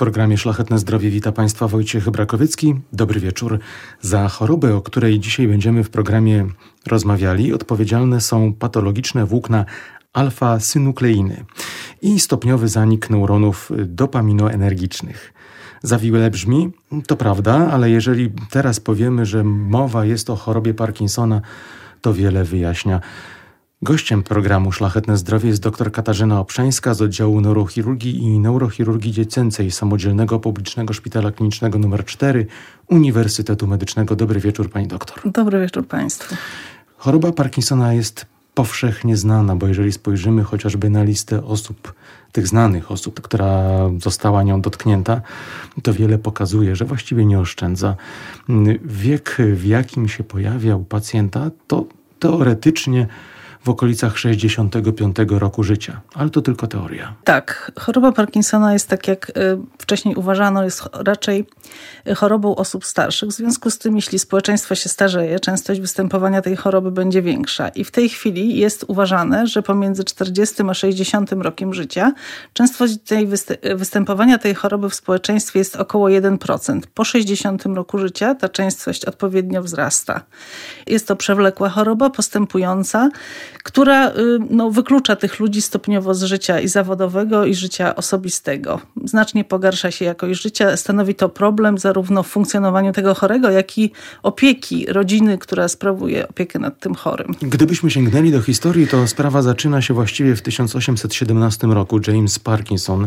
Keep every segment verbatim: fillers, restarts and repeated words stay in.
programie Szlachetne Zdrowie wita Państwa Wojciech Brakowiecki. Dobry wieczór. Za chorobę, o której dzisiaj będziemy w programie rozmawiali, odpowiedzialne są patologiczne włókna alfa-synukleiny i stopniowy zanik neuronów dopaminoenergicznych. Zawiłe brzmi, to prawda, ale jeżeli teraz powiemy, że mowa jest o chorobie Parkinsona, to wiele wyjaśnia. Gościem programu Szlachetne Zdrowie jest dr Katarzyna Obszańska z oddziału neurochirurgii i neurochirurgii dziecięcej Samodzielnego Publicznego Szpitala Klinicznego nr cztery Uniwersytetu Medycznego. Dobry wieczór, pani doktor. Dobry wieczór państwu. Choroba Parkinsona jest powszechnie znana, bo jeżeli spojrzymy chociażby na listę osób, tych znanych osób, która została nią dotknięta, to wiele pokazuje, że właściwie nie oszczędza. Wiek, w jakim się pojawia u pacjenta, to teoretycznie w okolicach sześćdziesiątego piątego roku życia. Ale to tylko teoria. Tak, choroba Parkinsona jest, tak jak wcześniej uważano, jest raczej chorobą osób starszych. W związku z tym, jeśli społeczeństwo się starzeje, częstość występowania tej choroby będzie większa. I w tej chwili jest uważane, że pomiędzy czterdziestym a sześćdziesiątym rokiem życia częstość tej wyst- występowania tej choroby w społeczeństwie jest około jeden procent. Po sześćdziesiątym roku życia ta częstość odpowiednio wzrasta. Jest to przewlekła choroba, postępująca, która no, wyklucza tych ludzi stopniowo z życia i zawodowego, i życia osobistego. Znacznie pogarsza się jakość życia. Stanowi to problem zarówno w funkcjonowaniu tego chorego, jak i opieki rodziny, która sprawuje opiekę nad tym chorym. Gdybyśmy sięgnęli do historii, to sprawa zaczyna się właściwie w tysiąc osiemset siedemnastym roku. James Parkinson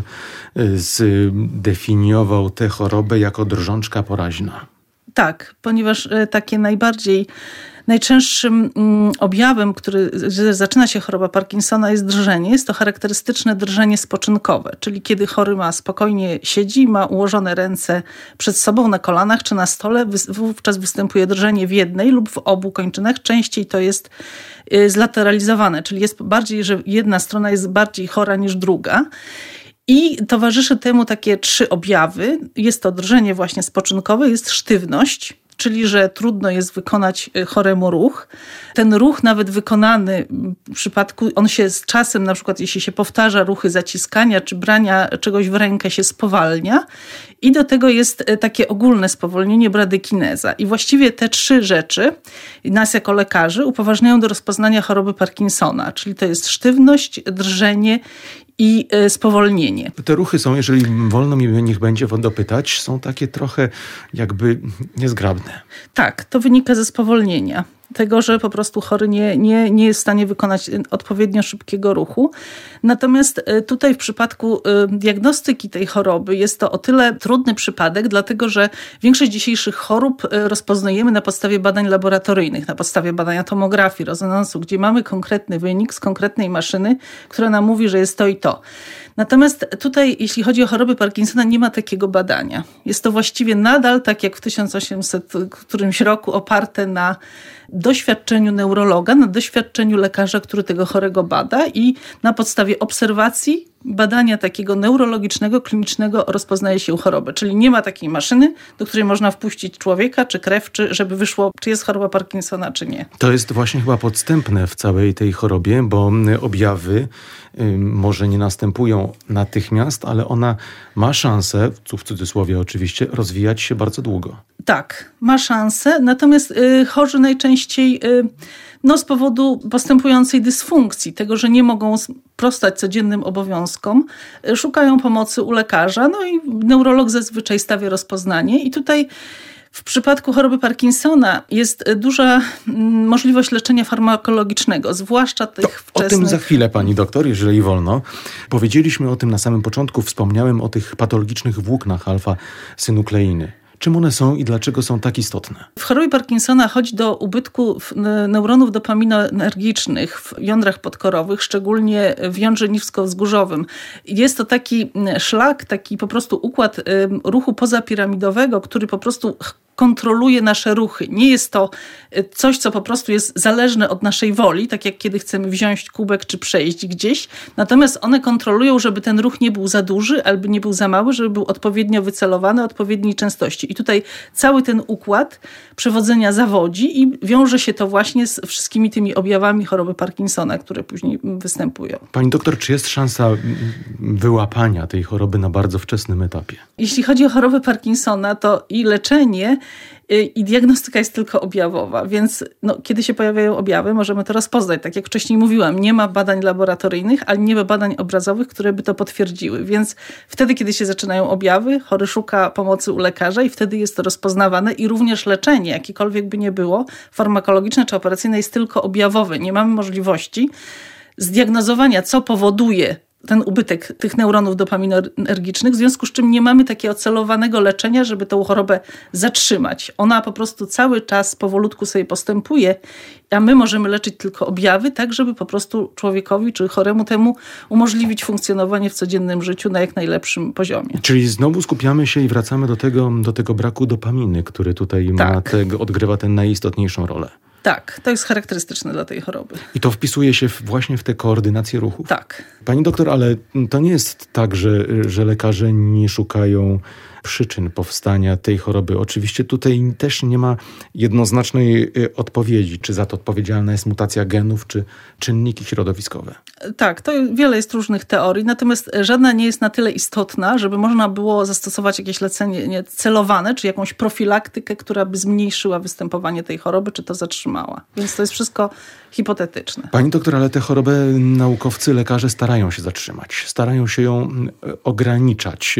zdefiniował tę chorobę jako drżączka poraźna. Tak, ponieważ takie najbardziej Najczęstszym objawem, który że zaczyna się choroba Parkinsona, jest drżenie. Jest to charakterystyczne drżenie spoczynkowe, czyli kiedy chory ma spokojnie siedzi, ma ułożone ręce przed sobą na kolanach czy na stole, wówczas występuje drżenie w jednej lub w obu kończynach. Częściej to jest zlateralizowane, czyli jest bardziej, że jedna strona jest bardziej chora niż druga. I towarzyszy temu takie trzy objawy. Jest to drżenie właśnie spoczynkowe, jest sztywność, czyli że trudno jest wykonać choremu ruch. Ten ruch nawet wykonany w przypadku, on się z czasem, na przykład jeśli się powtarza ruchy zaciskania czy brania czegoś w rękę, się spowalnia. I do tego jest takie ogólne spowolnienie, bradykineza. I właściwie te trzy rzeczy nas jako lekarzy upoważniają do rozpoznania choroby Parkinsona, czyli to jest sztywność, drżenie i spowolnienie. Te ruchy są, jeżeli wolno mi niech będzie dopytać, są takie trochę jakby niezgrabne. Tak, to wynika ze spowolnienia. Tego, że po prostu chory nie, nie, nie jest w stanie wykonać odpowiednio szybkiego ruchu. Natomiast tutaj w przypadku diagnostyki tej choroby jest to o tyle trudny przypadek, dlatego że większość dzisiejszych chorób rozpoznajemy na podstawie badań laboratoryjnych, na podstawie badania tomografii, rezonansu, gdzie mamy konkretny wynik z konkretnej maszyny, która nam mówi, że jest to i to. Natomiast tutaj, jeśli chodzi o choroby Parkinsona, nie ma takiego badania. Jest to właściwie nadal, tak jak w tysiąc osiemset którymś roku, oparte na doświadczeniu neurologa, na doświadczeniu lekarza, który tego chorego bada i na podstawie obserwacji, badania takiego neurologicznego, klinicznego rozpoznaje się chorobę. Czyli nie ma takiej maszyny, do której można wpuścić człowieka czy krew, czy żeby wyszło, czy jest choroba Parkinsona, czy nie. To jest właśnie chyba podstępne w całej tej chorobie, bo objawy y, może nie następują natychmiast, ale ona ma szansę, w cudzysłowie oczywiście, rozwijać się bardzo długo. Tak, ma szansę, natomiast y, chorzy najczęściej y, no, z powodu postępującej dysfunkcji, tego, że nie mogą sprostać codziennym obowiązkom, y, szukają pomocy u lekarza, no i neurolog zazwyczaj stawia rozpoznanie i tutaj w przypadku choroby Parkinsona jest duża mm, możliwość leczenia farmakologicznego, zwłaszcza tych to wczesnych... O tym za chwilę, pani doktor, jeżeli wolno. Powiedzieliśmy o tym na samym początku, wspomniałem o tych patologicznych włóknach alfa-synukleiny. Czym one są i dlaczego są tak istotne? W chorobie Parkinsona chodzi do ubytku neuronów dopaminoenergicznych w jądrach podkorowych, szczególnie w jądrze niskowzgórzowym. Jest to taki szlak, taki po prostu układ ruchu pozapiramidowego, który po prostu kontroluje nasze ruchy. Nie jest to coś, co po prostu jest zależne od naszej woli, tak jak kiedy chcemy wziąć kubek czy przejść gdzieś. Natomiast one kontrolują, żeby ten ruch nie był za duży albo nie był za mały, żeby był odpowiednio wycelowany, odpowiedniej częstości. I tutaj cały ten układ przewodzenia zawodzi i wiąże się to właśnie z wszystkimi tymi objawami choroby Parkinsona, które później występują. Pani doktor, czy jest szansa wyłapania tej choroby na bardzo wczesnym etapie? Jeśli chodzi o chorobę Parkinsona, to i leczenie, i diagnostyka jest tylko objawowa, więc no, kiedy się pojawiają objawy, możemy to rozpoznać. Tak jak wcześniej mówiłam, nie ma badań laboratoryjnych, ale nie ma badań obrazowych, które by to potwierdziły. Więc wtedy, kiedy się zaczynają objawy, chory szuka pomocy u lekarza i wtedy jest to rozpoznawane i również leczenie, jakiekolwiek by nie było, farmakologiczne czy operacyjne, jest tylko objawowe. Nie mamy możliwości zdiagnozowania, co powoduje ten ubytek tych neuronów dopaminergicznych, w związku z czym nie mamy takiego celowanego leczenia, żeby tą chorobę zatrzymać. Ona po prostu cały czas powolutku sobie postępuje, a my możemy leczyć tylko objawy, tak żeby po prostu człowiekowi czy choremu temu umożliwić funkcjonowanie w codziennym życiu na jak najlepszym poziomie. Czyli znowu skupiamy się i wracamy do tego, do tego braku dopaminy, który tutaj tak. ma te, odgrywa tę najistotniejszą rolę. Tak, to jest charakterystyczne dla tej choroby. I to wpisuje się w, właśnie w tę koordynację ruchów? Tak. Pani doktor, ale to nie jest tak, że, że lekarze nie szukają przyczyn powstania tej choroby. Oczywiście tutaj też nie ma jednoznacznej odpowiedzi, czy za to odpowiedzialna jest mutacja genów, czy czynniki środowiskowe. Tak, to wiele jest różnych teorii, natomiast żadna nie jest na tyle istotna, żeby można było zastosować jakieś leczenie celowane, czy jakąś profilaktykę, która by zmniejszyła występowanie tej choroby, czy to zatrzymała. Więc to jest wszystko hipotetyczne. Pani doktor, ale tę chorobę naukowcy, lekarze starają się zatrzymać, starają się ją ograniczać.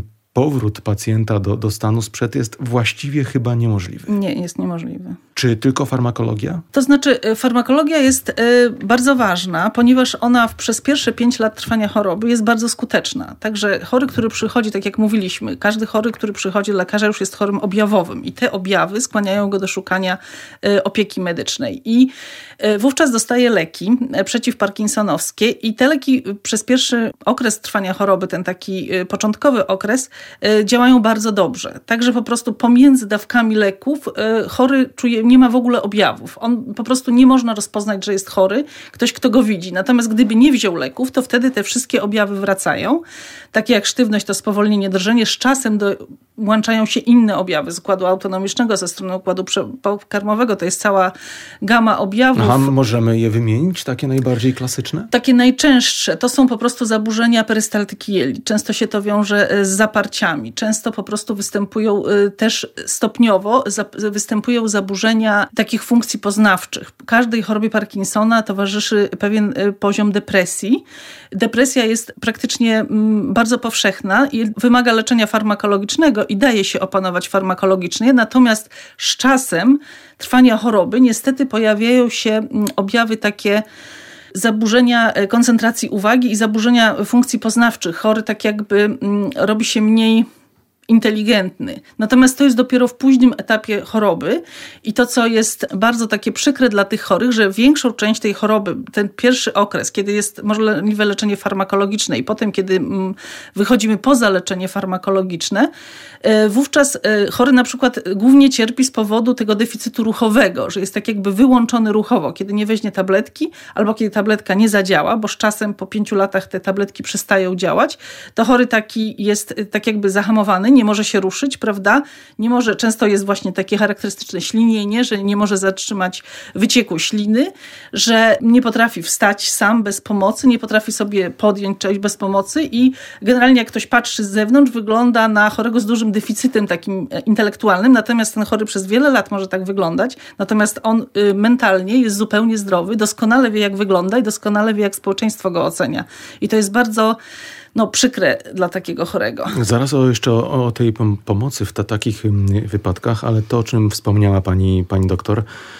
Powrót pacjenta do, do stanu sprzed jest właściwie chyba niemożliwy. Nie, jest niemożliwy. Czy tylko farmakologia? To znaczy farmakologia jest y, bardzo ważna, ponieważ ona w, przez pierwsze pięć lat trwania choroby jest bardzo skuteczna. Także chory, który przychodzi, tak jak mówiliśmy, każdy chory, który przychodzi do lekarza, już jest chorym objawowym i te objawy skłaniają go do szukania y, opieki medycznej. I y, wówczas dostaje leki y, przeciwparkinsonowskie i te leki y, przez pierwszy okres trwania choroby, ten taki y, początkowy okres, y, działają bardzo dobrze. Także po prostu pomiędzy dawkami leków y, chory czuje, nie ma w ogóle objawów. On po prostu nie można rozpoznać, że jest chory, ktoś, kto go widzi. Natomiast gdyby nie wziął leków, to wtedy te wszystkie objawy wracają. Takie jak sztywność, to spowolnienie, drżenie. Z czasem dołączają się inne objawy z układu autonomicznego, ze strony układu pokarmowego. To jest cała gama objawów. Aha, możemy je wymienić, takie najbardziej klasyczne? Takie najczęstsze to są po prostu zaburzenia perystaltyki jelit. Często się to wiąże z zaparciami. Często po prostu występują też stopniowo, występują zaburzenia takich funkcji poznawczych. Każdej chorobie Parkinsona towarzyszy pewien poziom depresji. Depresja jest praktycznie bardzo powszechna i wymaga leczenia farmakologicznego i daje się opanować farmakologicznie. Natomiast z czasem trwania choroby niestety pojawiają się objawy takie zaburzenia koncentracji uwagi i zaburzenia funkcji poznawczych. Chory tak jakby robi się mniej inteligentny. Natomiast to jest dopiero w późnym etapie choroby i to, co jest bardzo takie przykre dla tych chorych, że większą część tej choroby, ten pierwszy okres, kiedy jest możliwe leczenie farmakologiczne i potem, kiedy wychodzimy poza leczenie farmakologiczne, wówczas chory na przykład głównie cierpi z powodu tego deficytu ruchowego, że jest tak jakby wyłączony ruchowo, kiedy nie weźmie tabletki albo kiedy tabletka nie zadziała, bo z czasem po pięciu latach te tabletki przestają działać, to chory taki jest tak jakby zahamowany, nie może się ruszyć, prawda? Nie może, często jest właśnie takie charakterystyczne ślinienie, że nie może zatrzymać wycieku śliny, że nie potrafi wstać sam bez pomocy, nie potrafi sobie podjąć czegoś bez pomocy i generalnie jak ktoś patrzy z zewnątrz, wygląda na chorego z dużym deficytem takim intelektualnym, natomiast ten chory przez wiele lat może tak wyglądać, natomiast on y, mentalnie jest zupełnie zdrowy, doskonale wie jak wygląda i doskonale wie jak społeczeństwo go ocenia. I to jest bardzo no, przykre dla takiego chorego. Zaraz o, jeszcze o, o tej pomocy w ta, takich wypadkach, ale to, o czym wspomniała pani, pani doktor,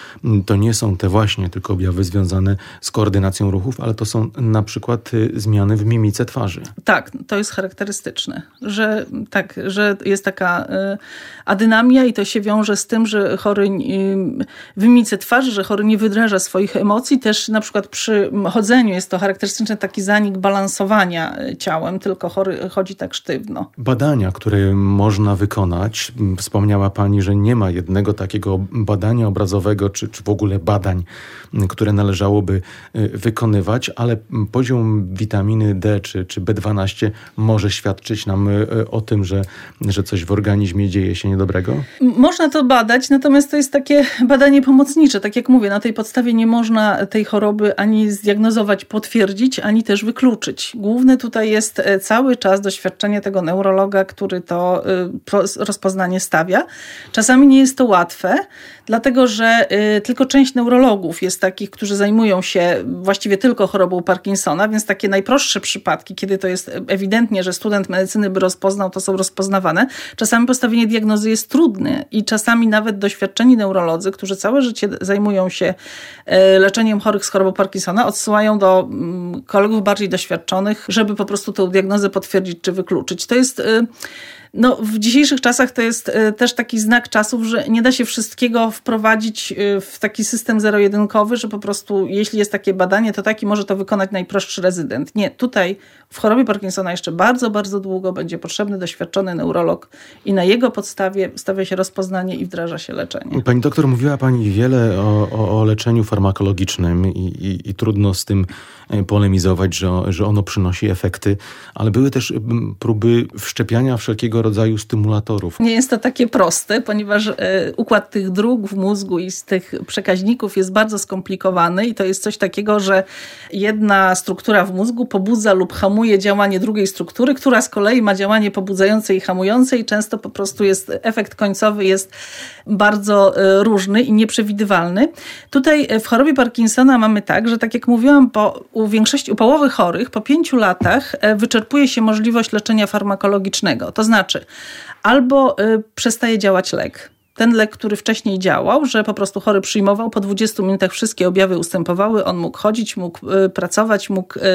to nie są te właśnie tylko objawy związane z koordynacją ruchów, ale to są na przykład zmiany w mimice twarzy. Tak, to jest charakterystyczne, że tak, że jest taka y, adynamia i to się wiąże z tym, że chory y, w mimice twarzy, że chory nie wyraża swoich emocji. Też na przykład przy chodzeniu jest to charakterystyczny taki zanik balansowania ciałem, tylko chory chodzi tak sztywno. Badania, które można wykonać, wspomniała pani, że nie ma jednego takiego badania obrazowego, czy, czy w ogóle badań, które należałoby wykonywać, ale poziom witaminy D czy, czy B dwanaście może świadczyć nam o tym, że, że coś w organizmie dzieje się niedobrego? Można to badać, natomiast to jest takie badanie pomocnicze. Tak jak mówię, na tej podstawie nie można tej choroby ani zdiagnozować, potwierdzić, ani też wykluczyć. Główne tutaj jest cały czas doświadczenie tego neurologa, który to rozpoznanie stawia. Czasami nie jest to łatwe, dlatego że tylko część neurologów jest takich, którzy zajmują się właściwie tylko chorobą Parkinsona, więc takie najprostsze przypadki, kiedy to jest ewidentnie, że student medycyny by rozpoznał, to są rozpoznawane. Czasami postawienie diagnozy jest trudne i czasami nawet doświadczeni neurolodzy, którzy całe życie zajmują się leczeniem chorych z chorobą Parkinsona, odsyłają do kolegów bardziej doświadczonych, żeby po prostu tę diagnozę potwierdzić czy wykluczyć. To jest... No, w dzisiejszych czasach to jest też taki znak czasów, że nie da się wszystkiego wprowadzić w taki system zero-jedynkowy, że po prostu jeśli jest takie badanie, to taki może to wykonać najprostszy rezydent. Nie, tutaj w chorobie Parkinsona jeszcze bardzo, bardzo długo będzie potrzebny doświadczony neurolog i na jego podstawie stawia się rozpoznanie i wdraża się leczenie. Pani doktor, mówiła pani wiele o, o, o leczeniu farmakologicznym i, i, i trudno z tym polemizować, że, że ono przynosi efekty, ale były też próby wszczepiania wszelkiego rodzaju stymulatorów. Nie jest to takie proste, ponieważ y, układ tych dróg w mózgu i z tych przekaźników jest bardzo skomplikowany i to jest coś takiego, że jedna struktura w mózgu pobudza lub hamuje działanie drugiej struktury, która z kolei ma działanie pobudzające i hamujące i często po prostu jest, efekt końcowy jest bardzo y, różny i nieprzewidywalny. Tutaj w chorobie Parkinsona mamy tak, że tak jak mówiłam, po, u większości, u połowy chorych po pięciu latach y, wyczerpuje się możliwość leczenia farmakologicznego. To znaczy albo y, przestaje działać lek. Ten lek, który wcześniej działał, że po prostu chory przyjmował, po dwudziestu minutach wszystkie objawy ustępowały, on mógł chodzić, mógł y, pracować, mógł y,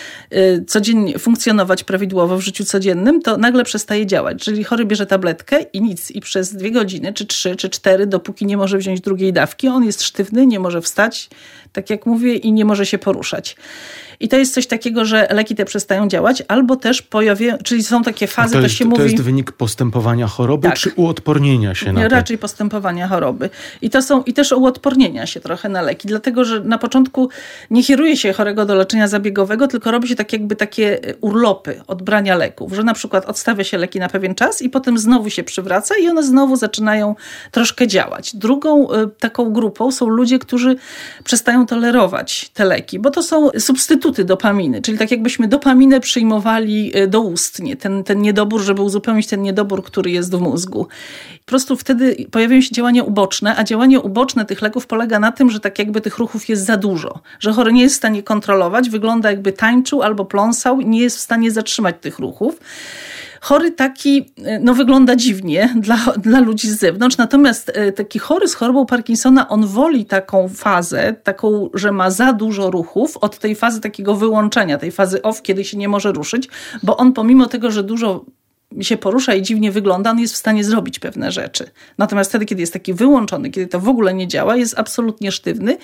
y, codziennie funkcjonować prawidłowo w życiu codziennym, to nagle przestaje działać. Jeżeli chory bierze tabletkę i nic, i przez dwie godziny, czy trzy, czy cztery, dopóki nie może wziąć drugiej dawki, on jest sztywny, nie może wstać, tak jak mówię, i nie może się poruszać. I to jest coś takiego, że leki te przestają działać, albo też pojawiają, czyli są takie fazy, to, to jest, się to mówi... To jest wynik postępowania choroby, tak. czy uodpornienia się na to? Raczej postępowania choroby. I to są i też uodpornienia się trochę na leki, dlatego że na początku nie kieruje się chorego do leczenia zabiegowego, tylko robi się tak jakby takie urlopy od brania leków, że na przykład odstawia się leki na pewien czas i potem znowu się przywraca i one znowu zaczynają troszkę działać. Drugą y, taką grupą są ludzie, którzy przestają tolerować te leki, bo to są substytuty dopaminy, czyli tak jakbyśmy dopaminę przyjmowali doustnie, ten, ten niedobór, żeby uzupełnić ten niedobór, który jest w mózgu. Po prostu wtedy pojawiają się działania uboczne, a działanie uboczne tych leków polega na tym, że tak jakby tych ruchów jest za dużo, że chory nie jest w stanie kontrolować, wygląda jakby tańczył albo pląsał, nie jest w stanie zatrzymać tych ruchów. Chory taki no, wygląda dziwnie dla, dla ludzi z zewnątrz, natomiast taki chory z chorobą Parkinsona, on woli taką fazę, taką, że ma za dużo ruchów, od tej fazy takiego wyłączenia, tej fazy off, kiedy się nie może ruszyć, bo on pomimo tego, że dużo się porusza i dziwnie wygląda, on jest w stanie zrobić pewne rzeczy. Natomiast wtedy, kiedy jest taki wyłączony, kiedy to w ogóle nie działa, jest absolutnie sztywny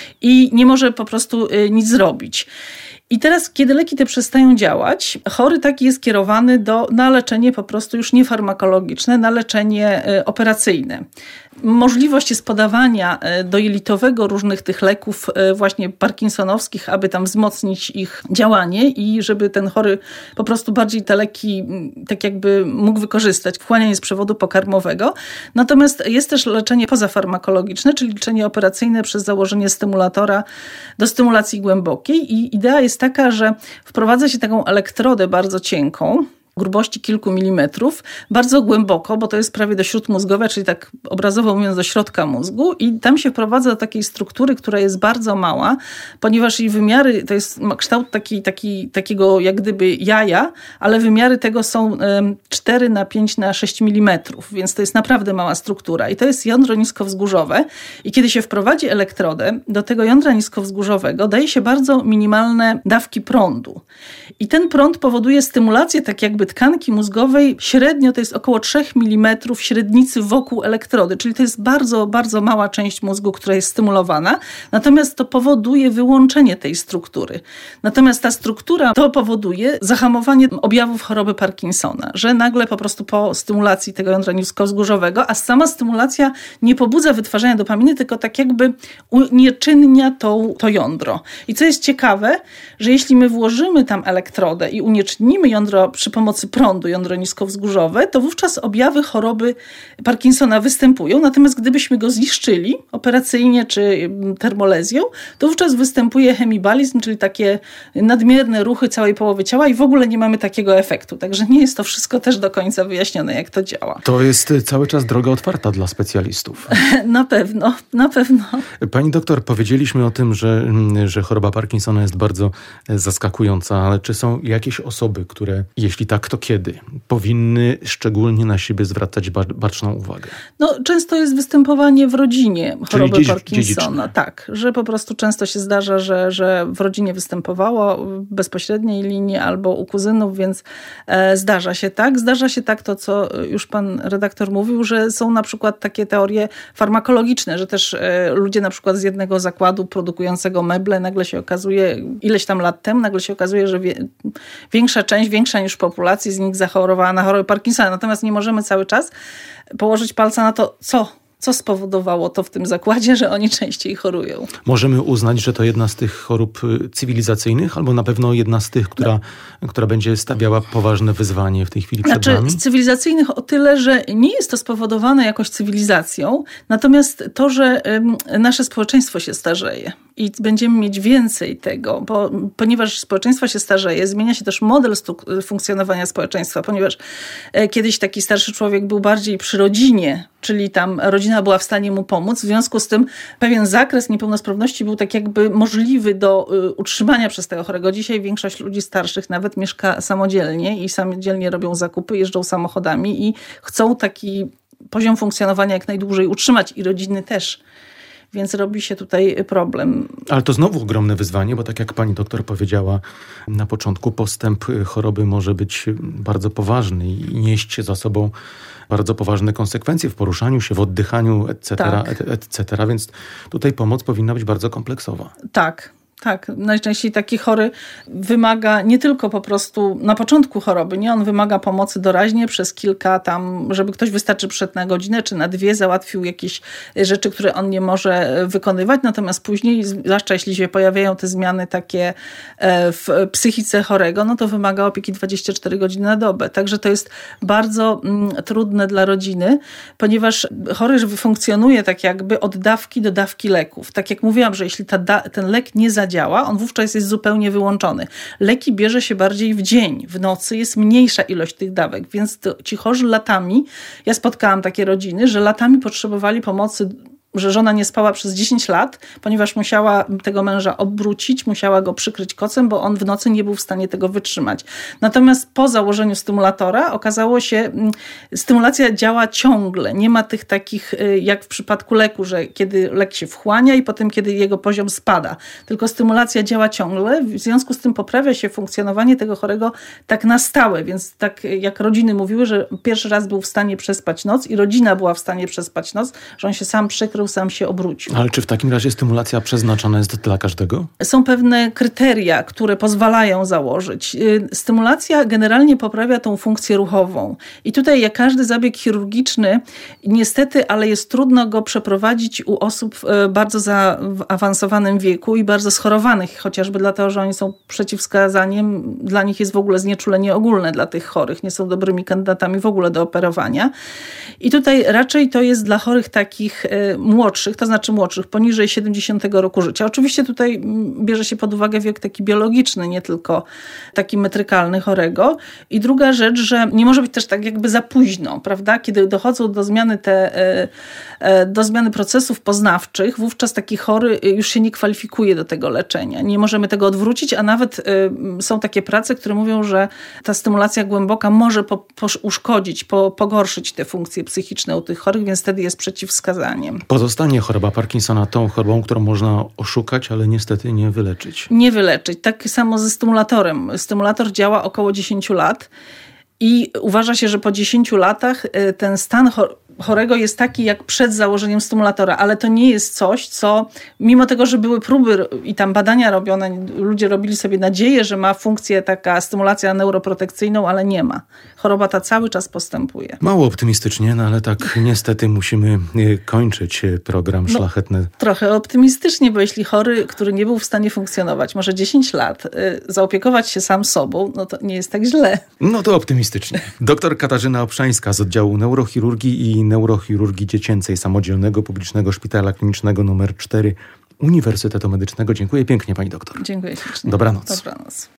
i nie może po prostu nic zrobić. I teraz, kiedy leki te przestają działać, chory taki jest kierowany do, na leczenie po prostu już niefarmakologiczne, na leczenie operacyjne. Możliwość jest podawania dojelitowego różnych tych leków właśnie parkinsonowskich, aby tam wzmocnić ich działanie i żeby ten chory po prostu bardziej te leki tak jakby mógł wykorzystać, wchłanianie z przewodu pokarmowego. Natomiast jest też leczenie pozafarmakologiczne, czyli leczenie operacyjne przez założenie stymulatora do stymulacji głębokiej i idea jest taka, że wprowadza się taką elektrodę bardzo cienką, grubości kilku milimetrów, bardzo głęboko, bo to jest prawie do śródmózgowe, czyli tak obrazowo mówiąc do środka mózgu i tam się wprowadza do takiej struktury, która jest bardzo mała, ponieważ jej wymiary, to jest kształt taki, taki, takiego jak gdyby jaja, ale wymiary tego są cztery na pięć na sześć milimetrów, więc to jest naprawdę mała struktura i to jest jądro niskowzgórzowe i kiedy się wprowadzi elektrodę do tego jądra niskowzgórzowego daje się bardzo minimalne dawki prądu i ten prąd powoduje stymulację tak jakby tkanki mózgowej, średnio to jest około trzy milimetry średnicy wokół elektrody, czyli to jest bardzo, bardzo mała część mózgu, która jest stymulowana, natomiast to powoduje wyłączenie tej struktury. Natomiast ta struktura to powoduje zahamowanie objawów choroby Parkinsona, że nagle po prostu po stymulacji tego jądra niskowzgórzowego, a sama stymulacja nie pobudza wytwarzania dopaminy, tylko tak jakby unieczynnia to, to jądro. I co jest ciekawe, że jeśli my włożymy tam elektrodę i unieczynnimy jądro przy pomocy prądu, jądro niskowzgórzowe, to wówczas objawy choroby Parkinsona występują. Natomiast gdybyśmy go zniszczyli operacyjnie czy termolezją, to wówczas występuje hemibalizm, czyli takie nadmierne ruchy całej połowy ciała i w ogóle nie mamy takiego efektu. Także nie jest to wszystko też do końca wyjaśnione, jak to działa. To jest cały czas droga otwarta dla specjalistów. Na pewno, na pewno. Pani doktor, powiedzieliśmy o tym, że, że choroba Parkinsona jest bardzo zaskakująca, ale czy są jakieś osoby, które, jeśli tak, to kiedy, powinny szczególnie na siebie zwracać baczną uwagę? No, często jest występowanie w rodzinie choroby Czyli Parkinsona. dziedziczne. Tak, że po prostu często się zdarza, że, że w rodzinie występowało w bezpośredniej linii albo u kuzynów, więc e, zdarza się tak. Zdarza się tak to, co już pan redaktor mówił, że są na przykład takie teorie farmakologiczne, że też e, ludzie na przykład z jednego zakładu produkującego meble nagle się okazuje, ileś tam lat temu, nagle się okazuje, że wie, większa część, większa niż populacji z nich zachorowała na chorobę Parkinsona. Natomiast nie możemy cały czas położyć palca na to, co Co spowodowało to w tym zakładzie, że oni częściej chorują? Możemy uznać, że to jedna z tych chorób cywilizacyjnych, albo na pewno jedna z tych, która, no. która będzie stawiała poważne wyzwanie w tej chwili przed znaczy, nami? Z cywilizacyjnych o tyle, że nie jest to spowodowane jakoś cywilizacją, natomiast to, że y, nasze społeczeństwo się starzeje i będziemy mieć więcej tego, bo, ponieważ społeczeństwo się starzeje, zmienia się też model stu- funkcjonowania społeczeństwa, ponieważ y, kiedyś taki starszy człowiek był bardziej przy rodzinie, czyli tam rodzina była w stanie mu pomóc. W związku z tym pewien zakres niepełnosprawności był tak jakby możliwy do y, utrzymania przez tego chorego. Dzisiaj większość ludzi starszych nawet mieszka samodzielnie i samodzielnie robią zakupy, jeżdżą samochodami i chcą taki poziom funkcjonowania jak najdłużej utrzymać i rodziny też. Więc robi się tutaj problem. Ale to znowu ogromne wyzwanie, bo tak jak pani doktor powiedziała na początku, postęp choroby może być bardzo poważny i nieść za sobą bardzo poważne konsekwencje w poruszaniu się, w oddychaniu, et cetera, tak. et cetera. Więc tutaj pomoc powinna być bardzo kompleksowa. Tak. Tak, najczęściej taki chory wymaga nie tylko po prostu na początku choroby, nie, on wymaga pomocy doraźnie przez kilka tam, żeby ktoś wystarczy przyszedł na godzinę czy na dwie, załatwił jakieś rzeczy, które on nie może wykonywać, natomiast później, zwłaszcza jeśli się pojawiają te zmiany takie w psychice chorego, no to wymaga opieki dwadzieścia cztery godziny na dobę. Także to jest bardzo mm, trudne dla rodziny, ponieważ chory funkcjonuje tak jakby od dawki do dawki leków. Tak jak mówiłam, że jeśli ta da- ten lek nie zadziała, działa, on wówczas jest zupełnie wyłączony. Leki bierze się bardziej w dzień, w nocy jest mniejsza ilość tych dawek, więc to, ci chorzy latami, ja spotkałam takie rodziny, że latami potrzebowali pomocy, że żona nie spała przez dziesięć lat, ponieważ musiała tego męża obrócić, musiała go przykryć kocem, bo on w nocy nie był w stanie tego wytrzymać. Natomiast po założeniu stymulatora okazało się, stymulacja działa ciągle. Nie ma tych takich, jak w przypadku leku, że kiedy lek się wchłania i potem kiedy jego poziom spada. Tylko stymulacja działa ciągle, w związku z tym poprawia się funkcjonowanie tego chorego tak na stałe. Więc tak jak rodziny mówiły, że pierwszy raz był w stanie przespać noc i rodzina była w stanie przespać noc, że on się sam przykrył, sam się obrócił. Ale czy w takim razie stymulacja przeznaczona jest dla każdego? Są pewne kryteria, które pozwalają założyć. Stymulacja generalnie poprawia tą funkcję ruchową. I tutaj jak każdy zabieg chirurgiczny, niestety, ale jest trudno go przeprowadzić u osób w bardzo zaawansowanym wieku i bardzo schorowanych, chociażby dlatego, że oni są przeciwwskazaniem, dla nich jest w ogóle znieczulenie ogólne dla tych chorych, nie są dobrymi kandydatami w ogóle do operowania. I tutaj raczej to jest dla chorych takich młodszych, to znaczy młodszych, poniżej siedemdziesiątego roku życia. Oczywiście tutaj bierze się pod uwagę wiek taki biologiczny, nie tylko taki metrykalny chorego. I druga rzecz, że nie może być też tak jakby za późno, prawda? Kiedy dochodzą do zmiany te, do zmiany procesów poznawczych, wówczas taki chory już się nie kwalifikuje do tego leczenia. Nie możemy tego odwrócić, a nawet są takie prace, które mówią, że ta stymulacja głęboka może po, po uszkodzić, po, pogorszyć te funkcje psychiczne u tych chorych, więc wtedy jest przeciwwskazaniem. Pozostanie choroba Parkinsona tą chorobą, którą można oszukać, ale niestety nie wyleczyć. Nie wyleczyć. Tak samo ze stymulatorem. Stymulator działa około dziesięć lat i uważa się, że po dziesięciu latach ten stan chorego jest taki jak przed założeniem stymulatora, ale to nie jest coś, co mimo tego, że były próby i tam badania robione, ludzie robili sobie nadzieję, że ma funkcję taka stymulacja neuroprotekcyjną, ale nie ma. Choroba ta cały czas postępuje. Mało optymistycznie, no ale tak niestety musimy kończyć program no, Szlachetne. Trochę optymistycznie, bo jeśli chory, który nie był w stanie funkcjonować, może dziesięć lat, zaopiekować się sam sobą, no to nie jest tak źle. No to optymistycznie. Doktor Katarzyna Obszańska z oddziału neurochirurgii i neurochirurgii dziecięcej Samodzielnego Publicznego Szpitala Klinicznego numer cztery Uniwersytetu Medycznego. Dziękuję pięknie, pani doktor. Dziękuję ślicznie. Dobranoc. Dobranoc.